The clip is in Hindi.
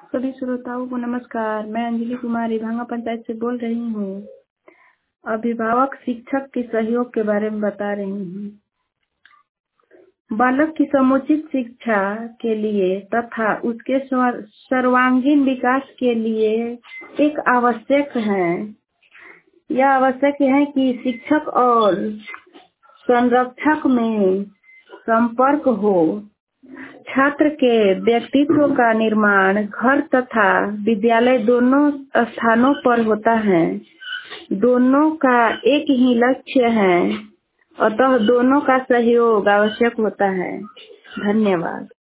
सभी श्रोताओं को नमस्कार। मैं अंजलि कुमारी भांगा पंचायत से बोल रही हूँ। अभिभावक शिक्षक के सहयोग के बारे में बता रही हूँ। बालक की समुचित शिक्षा के लिए तथा उसके सर्वांगीण विकास के लिए एक आवश्यक है। यह आवश्यक है कि शिक्षक और संरक्षक में संपर्क हो। छात्र के व्यक्तित्व का निर्माण घर तथा विद्यालय दोनों स्थानों पर होता है। दोनों का एक ही लक्ष्य है, अतः दोनों का सहयोग आवश्यक होता है। धन्यवाद।